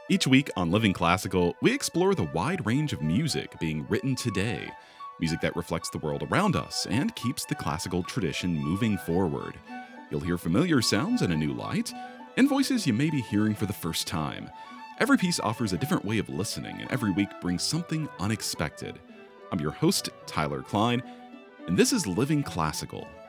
Each week on Living Classical, we explore the wide range of music being written today, music that reflects the world around us and keeps the classical tradition moving forward. You'll hear familiar sounds in a new light, and voices you may be hearing for the first time. Every piece offers a different way of listening, and every week brings something unexpected. I'm your host, Tyler Klein, and this is Living Classical.